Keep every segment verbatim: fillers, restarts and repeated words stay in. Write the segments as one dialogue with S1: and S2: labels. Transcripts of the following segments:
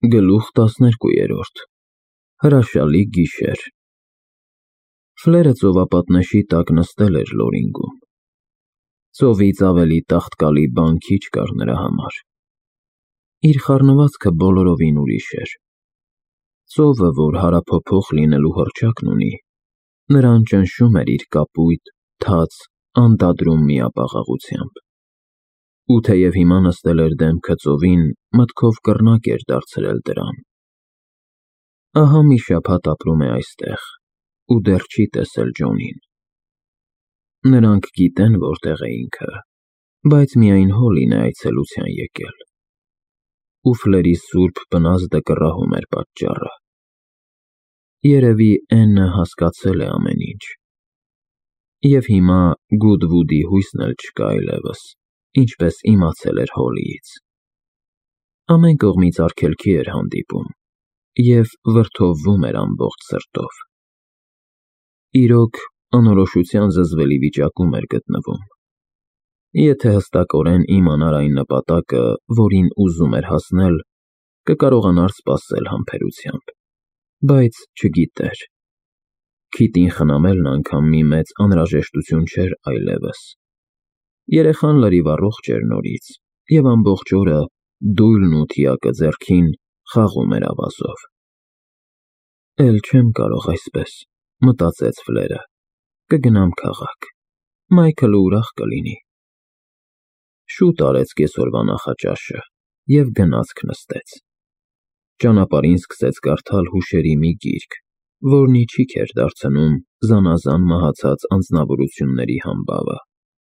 S1: Գլուխ տասներկուերորդ Հրաշալի գիշեր Ֆլերը ծովապատնեշի տակ նստել էր լորինգում։ Ծովից ավելի տաղտկալի բան քիչ կար նրա համար։ Իր խառնվածքը բոլորովին ուրիշ էր։ Ծովը, որ հարափոփոխ լինելու հռչակն ունի, նրան ճնշում էր իր կապույտ, թաց, անդադրում միապաղաղությամբ։ Ու թեև հիմա նստել էր դեմքը ծովին, մտքով կռնակ էր դարձրել դրան։ Ահա մի շաբաթ ապրում է այստեղ, ու դեռ չի տեսել Ջոնին։ Նրանք գիտեն որտեղ է ինքը, բայց միայն Հոլին է այցելության եկել։ Ու Ֆլերի սուրբ բնազդը կռահում էր պատճառը։ Երևի Էննը հասկացել է ամեն ինչ։ Եվ հիմա Գուդվուդի հույսն էլ չկա այլևս, ինչպես իմացել էր Հոլիից։ Ամեն կողմից արգելքի էր հանդիպում և վրդովվում էր ամբողջ սրտով։ Իրոք, անորոշության զզվելի վիճակում էր գտնվում։ Եթե հստակորեն իմանար այն նպատակը, որին ուզում էր հասնել, կկարողանար սպասել համբերությամբ, բայց չգիտեր։ Քիթին խնամելն անգամ մի մեծ անհրաժեշտություն չէր այլևս։ Երեխան լրիվ առողջ էր նորից, և ամբողջ օրը, դույլն ու թիակը ձեռքին, խաղում էր ավազով։ Էլ չեմ կարող այսպես, մտածեց Ֆլերը, կգնամ քաղաք, Մայքլը ուրախ կլինի։ Շուտ արեց կեսօրվա նախաճաշը և գնացք նստեց։ Ճանապարհին սկսեց կարդալ հուշերի մի գիրք, որն իչիք էր դարձնում զանազան մահացած անձնավորությունների համբավը։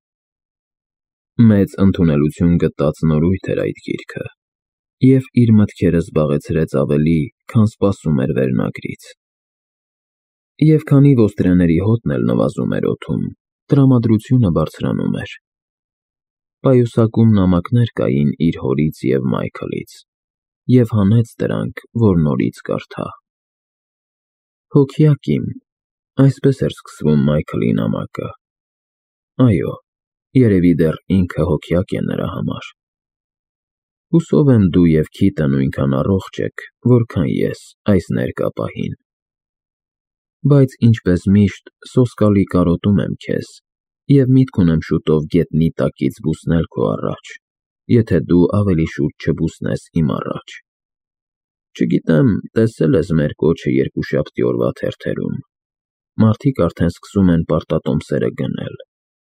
S1: Մեծ ընդունելություն գտած նորույթ էր այդ գիրքը, և իր մտքերը զբաղեցրեց ավելի, քան սպասում էր վերնագրից։ Եվ քանի ոստրեների հոտն էլ նվազում էր օդում, տրամադրությունը բարձրանում էր։ Պայուսակում նամակներ կային իր հորից և Մայքլից, և հանեց դրանք, որ նորից կարդա։ Հոգյակ իմ, այսպես էր սկսվում Մայքլի նամակը։ Այո, երևի դեռ ինքը հոգյակ է նրա համար։ Հուսով եմ դու և Քիթը նույնքան առողջ եք, որքան ես այս ներկա պահին։ Բայց ինչպես միշտ, սոսկալի կարոտում եմ քեզ և միտք ունեմ շուտով գետնի տակից բուսնել քո առաջ, եթե դու ավելի շուտ չբուսնես իմ առաջ։ Չգիտեմ, տեսե՞լ ես մեր կոչը երկուշաբթի օրվա թերթերում։ Մարդիկ արդեն սկսում են պարտատոմսերը գնել։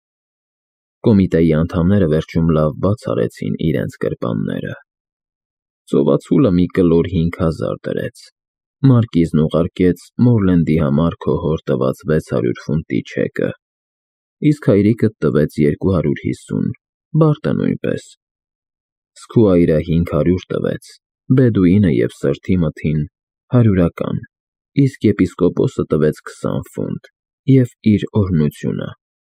S1: Կոմիտեի անդամները վերջում լավ բաց արեցին իրենց գրպանները։ Ծովացուլը մի կլոր հինգ հազար դրեց։ Մարկիզն ուղարկեց Մորլենդի համար քո հոր տված վեց հարյուր ֆունտի չեկը, իսկ հայրիկդ տվեց երկու հարյուր հիսուն, Բարտը նույնպես։ Սքուայրը հինգ հարյուր տվեց, Բեդուինը և սրտի մթին հարյուրական, իսկ եպիսկոպոսը տվեց քսան ֆունտ և իր օրհնությունը։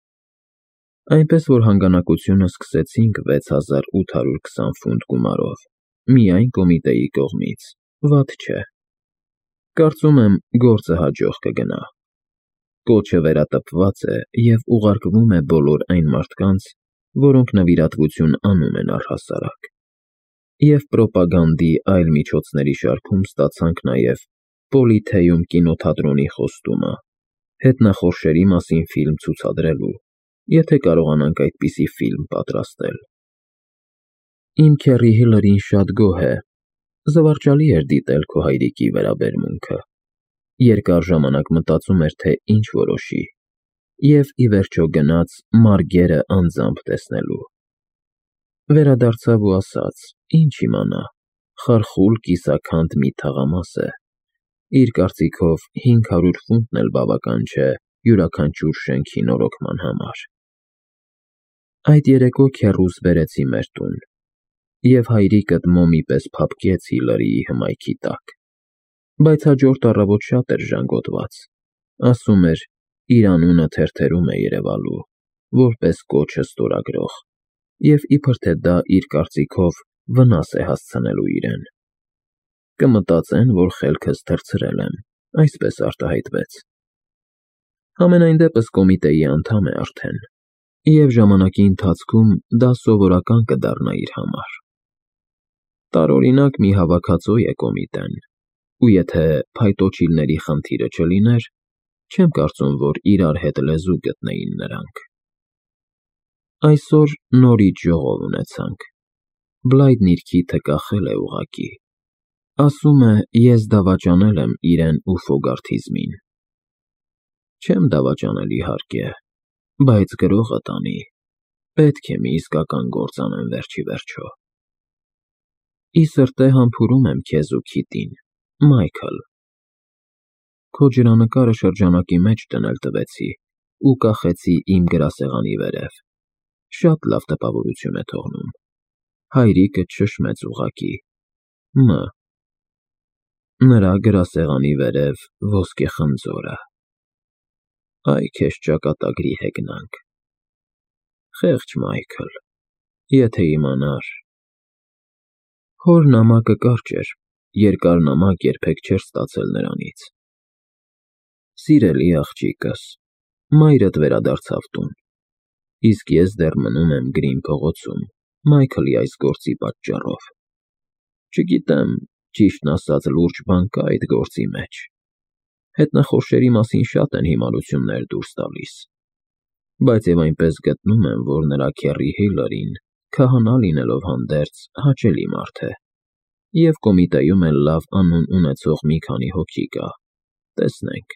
S1: Այնպես որ հանգանակությունը սկսեցինք վեց հազար ութ հարյուր քսան ֆունտ գումարով, միայն կոմիտեի կողմից, վատ չէ։ Կարծում եմ, գործը հաջող կգնա։ Կոչը վերատպված է և ուղարկվում է բոլոր այն մարդկանց, որոնք նվիրատվություն անում են առհասարակ։ Եվ պրոպագանդի այլ միջոցների շարքում ստացանք նաև Պոլիթեյում կինոթատրոնի խոստումը, հետնախորշերի մասին ֆիլմ ցուցադրելու, եթե կարողանանք այդպիսի ֆիլմ պատրաստել։ Իմ քեռի Հիլարին շատ գոհ է, զվարճալի էր դիտել քո հայրիկի վերաբերմունքը։ Երկար ժամանակ մտածում էր, թե ինչ որոշի, և ի վերջո գնաց Մարգերը անձամբ տեսնելու։ Վերադարձավ ու ասաց. ինչ իմանա, խարխուլ կիսաքանդ մի թաղամաս է։ Իր կարծիքով հինգ հարյուր ֆունտն էլ բավական չէ յուրաքանչյուր շենքի նորոգման համար։ Այդ երեկո քեռուս բերեցի մեր տուն, և հայրիկդ մոմի պես փափկեց Հիլարիի հմայքի տակ, բայց հաջորդ առավոտ շատ էր ժանգոտված, ասում էր, իր անունը թերթերում է երևալու, որպես կոչը ստորագրող, և իբր թե դա իր կարծիքով վնաս է հասցնելու իրեն։ Կմտածեն, որ խելքս թռցրել եմ, այսպես արտահայտվեց։ Համենայն դեպս կոմիտեի անդամ է արդեն, և ժամանակի ընթացքում դա սովորական կդառնա իր համար։ Տարօրինակ մի հավաքածու է կոմիտեն, ու եթե փայտոջիլների խնդիրը չլիներ, չեմ կարծում, որ իրար հետ լեզու գտնեին նրանք։ Այսօր նորից ժողով ունեցանք։ Բլայդն իր քիթը կախել է ուղղակի։ Ասում է, ես դավաճանել եմ իրեն ու Ֆոգարթիզմին։ Չեմ դավաճանել, իհարկե, բայց գրողը տանի, պետք է մի իսկական գործ անեմ վերջի վերջո։ Ի սրտե համբուրում եմ քեզ ու քիտին, Մայքլ։ Քո ջրանկարը շրջանակի մեջ դնել տվեցի ու կախեցի իմ գրասեղանի վերև։ Շատ լավ տպավորություն է թողնում։ Հայրիկը շշմեց ուղղակի. Մ. Նրա գրասեղանի վերև ոսկե խնձորը։ Այ քեզ ճակատագրի հեգնանք։ Խեղճ Մայքլ, եթե իմանար… Հոր նամակը կարճ էր, երկար նամակ երբեք չէր ստացել նրանից։ Սիրելի աղջիկս, մայրդ վերադարձավ տուն, իսկ ես դեռ մնում եմ Գրին փողոցում, Մայքլի այս գործի պատճառով։ Չգիտեմ, ճիշտն ասած, լուրջ բան կա այդ գործի մեջ։ Հետնախորշերի մասին շատ են հիմարություններ դուրս տալիս, բայց և այնպես գտնում եմ, որ նրա քեռի Հիլարին, քահանա լինելով հանդերձ, հաճելի մարդ է, և կոմիտեում էլ լավ անուն ունեցող մի քանի հոգի կա, տեսնենք։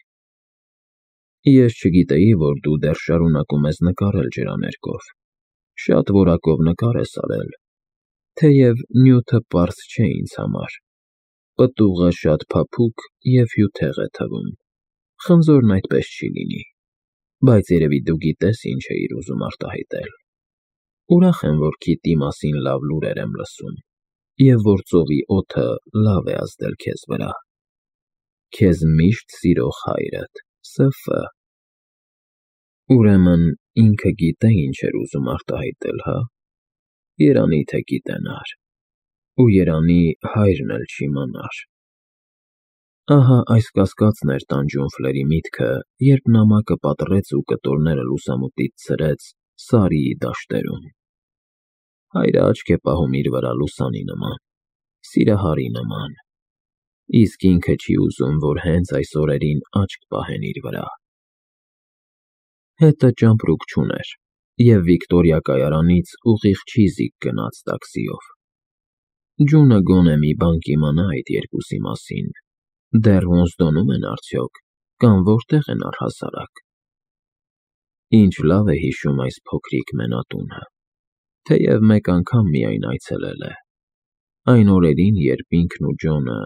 S1: Ես չգիտեի, որ դու դեռ շարունակում ես նկարել ջրաներկով, շատ որակով նկար ես արել, թեև նյութը պարզ չէ ինձ համար, պտուղը շատ փափուկ և հյութեղ է թվում, խնձորն այդպես չի լինի, բայց երևի դու գիտես ինչ էիր ուզում արտահայտել։ Ուրախ եմ, որ քիտի մասին լավ լուրեր եմ լսում, և որ ծովի օդը լավ է ազդել քեզ վրա։ Քեզ միշտ սիրող հայրդ, Ս Ֆ Ուրեմն ինքը գիտե ինչ էր ուզում արտահայտել, հա՞։ Երանի թե գիտենար, ու երանի հայրն էլ չիմանար։ Ահա այս կասկածն էր տանջում Ֆլերի միտքը, երբ նամակը պատռեց ու կտորները լուսամուտից ցրեց Սարիի դաշտերում։ Հայրը աչք է պահում իր վրա լուսանի նման, սիրահարի նման, իսկ ինքը չի ուզում, որ հենց այս օրերին աչք պահեն իր վրա։ Հետը ճամպրուկ չուներ, և Վիկտորիա կայարանից ուղիղ չի զիգ գնաց տաքսիով։ Ջունը գոնե մի բան կիմանա այդ երկուսի մասին, դեռ ոնսդոնում են արդյոք, կամ որտեղ են առհասարակ։ Ինչ լավ է հիշում այս փոքրիկ մենատունը, թեև մեկ անգամ միայն այցելել է, այն օրերին, երբ ինքն ու Ջոնը…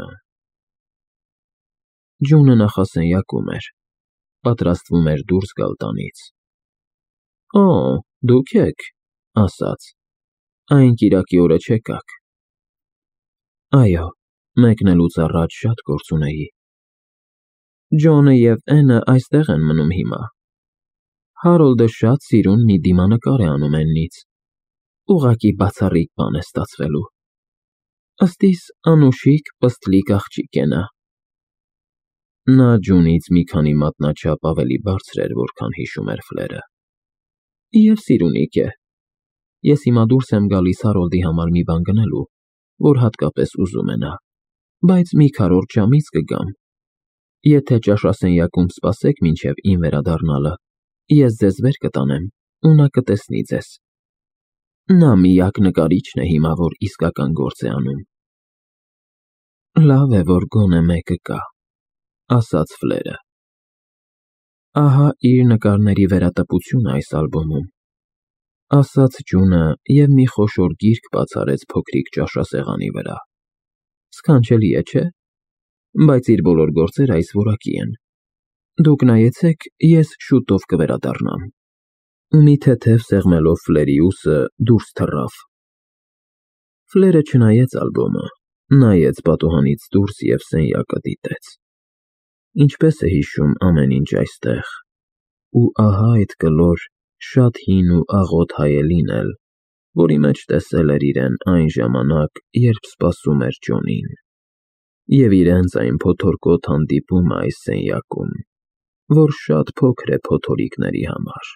S1: Ջունը նախասենյակում էր, պատրաստվում էր դուրս գալ տանից։ Օ, դուք եք, ասաց, այն կիրակի օրը չեկաք։ Այո, մեկնելուց առաջ շատ գործ ունեի։ Ջոնը և Էնը այստեղ են մնում հիմա։ Հարոլդը շատ սիրուն մի դիմանկար է անում էննից, ուղղակի բացառիկ բան է ստացվելու։ Ըստ իս անուշիկ, պստլիկ աղջիկ է նա։ Նա Ջունից մի քանի մատնաչափ ավելի բարձր էր, որքան հիշում էր Ֆլերը։ Եվ սիրունիկ է։ Ես հիմա դուրս եմ գալիս Հարոլդի համար մի բան գնելու, որ հատկապես ուզում է նա, բայց մի քառորդ ժամից կգամ։ Եթե ճաշասենյակում սպասեք մինչև իմ վերադառնալը, ես ձեզ վեր կտանեմ, ու նա կտեսնի ձեզ։ Նա միակ նկարիչն է հիմա, որ իսկական գործ է անում։ Լավ է, որ գոնե մեկը կա, ասաց Ֆլերը։ Ահա իր նկարների վերատպությունը այս ալբոմում, ասաց Ջունը և մի խոշոր գիրք բաց արեց փոքրիկ ճաշասեղանի վրա։ Սքանչելի է, չէ՞, բայց իր բոլոր գործերը այս որակի են։ Դուք նայեցեք, ես շուտով կվերադառնամ։ Ու մի թեթև սեղմելով Ֆլերի ուսը դուրս թռավ։ Ֆլերը չնայեց ալբոմը, նայեց պատուհանից դուրս և սենյակը դիտեց։ Ինչպես է հիշում ամեն ինչ այստեղ, ու ահա այդ կլոր, շատ հին ու աղոտ հայելին էլ, որի մեջ տեսել էր իրեն այն ժամանակ, երբ սպասում էր Ջոնին, և իրենց այն փոթորկոտ հանդիպումը այս սենյակում, որ շատ փոքր է փոթորիկների համար։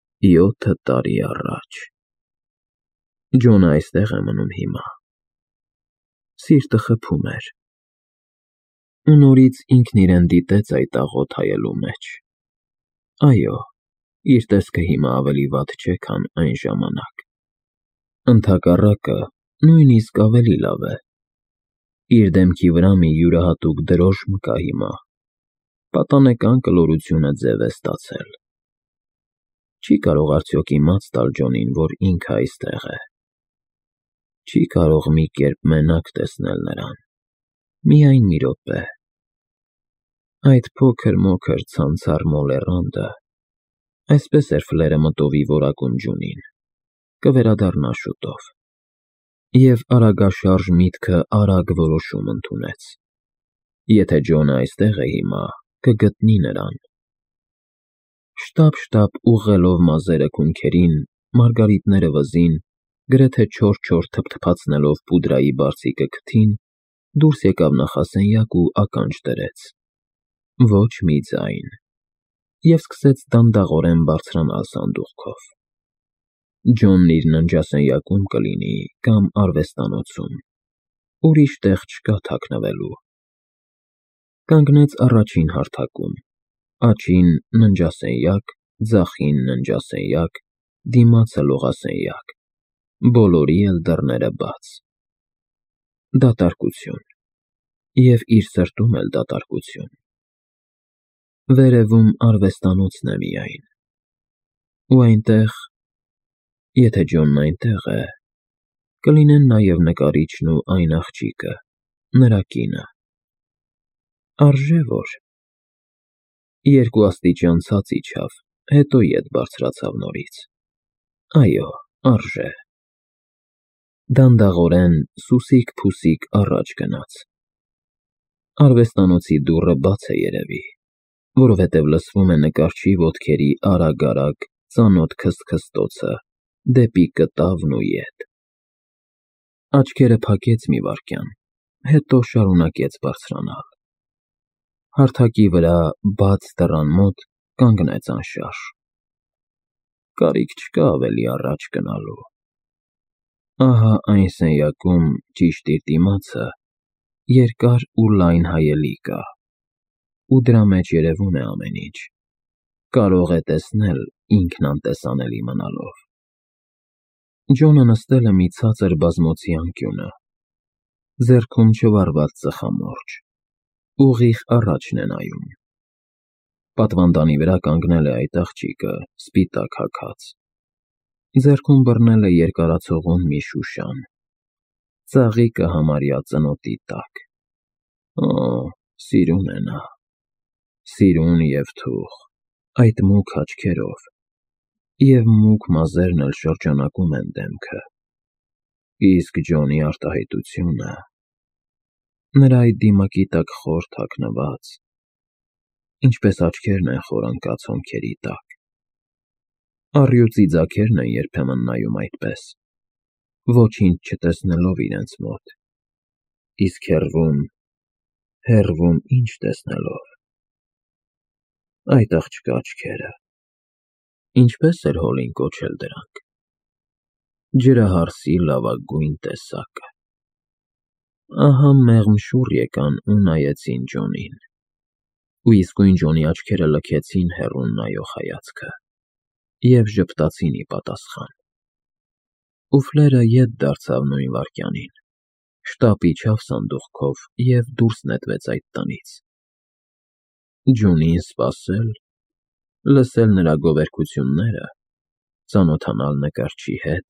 S1: Յոթ տարի առաջ։ Ջոնը այստեղ է մնում հիմա։ Սիրտը խփում էր։ Ու նորից ինքն իրեն դիտեց այդ աղոտ հայելու մեջ։ Այո, իր տեսքը հիմա ավելի վատ չէ, քան այն ժամանակ։ Ընդհակառակը, նույնիսկ ավելի լավ է։ Իր դեմքի վրա մի յուրահատուկ դրոշմ կա հիմա։ Պատանեկան կլորությունը ձև է ստացել։ Չի կարող արդյոք իմաց տալ Ջոնին, որ ինքը այստեղ է։ Չի կարող մի կերպ մենակ տեսնել նրան։ Միայն մի րոպե։ Այդ փոքր-մոքր ցանցառ մոլեռանդը, այսպես էր Ֆլերը մտովի որակում Ջոնին, կվերադառնա շուտով։ Եվ արագաշարժ միտքը արագ որոշում ընդունեց։ Եթե Ջոնը այստեղ է հիմա, կգտնի նրան։ Շտապ-շտապ ուղղելով մազերը քունքերին, մարգարիտները վզին, գրեթե չոր-չոր թփթփացնելով պուդրայի բարձիկը քթին, դուրս եկավ նախասենյակ ու ականջ դրեց։ Ոչ մի ձայն։ Եվ սկսեց դանդաղորեն բարձրանալ սանդուղքով։ Ջոնն իր ննջասենյակում կլինի կամ արվեստանոցում։ Ուրիշ տեղ չկա թաքնվելու։ Կանգնեց առաջին հարթակում, աջ-ին ննջասենյակ, ձախ-ին ննջասենյակ, դիմացը լողասենյակ, բոլորի էլ դռները բաց։ Դատարկություն։ Եվ իր սրտում էլ դատարկություն։ Վերևում արվեստանոցն է միայն։ Ու այնտեղ, եթե Ջոնն այնտեղ է, կլինեն նաև նկարիչն ու այն աղջիկը, նրա կինը։ Արժե՞ որ։ Երկու աստիճան ցած իջավ, հետո ետ բարձրացավ նորից։ Այո, արժե։ Դանդաղորեն սուսիկ-փուսիկ առաջ գնաց։ Արվեստանոցի դուռը բաց է երևի, որովհետև լսվում է նկարչի ոտքերի արագ-արագ ծանոթ քսթքստոցը դեպի կտավն ու ետ։ Աչքերը փակեց մի վայրկյան, հետո շարունակեց բարձրանալ։ Հարթակի վրա բաց դռան մոտ կանգնեց անշարժ։ Կարիք չկա ավելի առաջ գնալու։ Ահա այն սենյակում, ճիշտ իր դիմացը, երկար ու լայն հայելի կա, ու դրա մեջ երևում է ամեն ինչ, կարող է տեսնել ինքն անտեսանելի մնալով։ Ջոնը նստել է մի ցածր բազմոցի անկյունը, ձեռքում չվառված ծխամորճ, ուղիղ առաջն է նայում։ Պատվանդանի վրա կանգնել է այդ աղջիկը, սպիտակ հագած։ Ձեռքում բռնել է երկարացողուն մի շուշան։ Ծաղիկը համարյա ծնոտի տակ։ Օ, սիրուն է նա։ Սիրուն և թուխ, այդ մուգ աչքերով, և մուգ մազերն էլ շրջանակում են դեմքը։ Իսկ Ջոնի արտահայտությունը… Նրա այդ դիմակի տակ խոր թաքնված, ինչպես աչքերն են խոր ընկած հոնքերի տակ։ Առյուծի ձագերն են երբեմն նայում այդպես, ոչինչ չտեսնելով իրենց մոտ, իսկ հեռվում, հեռվում ինչ տեսնելով։ Այդ աղջկա աչքերը… Ինչպե՞ս էր Հոլին կոչել դրանք։ Ջրահարսի լավագույն տեսակը։ Ահա մեղմ շուռ եկան ու նայեցին Ջոնին։ Ու իսկույն Ջոնի աչքերը լքեցին հեռուն նայող հայացքը և ժպտացին ի պատասխան։ Ու Ֆլերը ետ դարձավ նույն վայրկյանին, շտապ իջավ սանդուղքով և դուրս նետվեց այդ տնից։ Ջոնին սպասել, լսել նրա գովերգությունները, ծանոթանալ նկարչի հետ,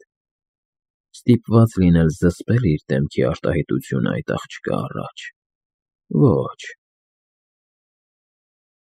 S1: ստիպված լինել զսպել իր դեմքի արտահայտությունը այդ աղջկա առաջ։ Ոչ։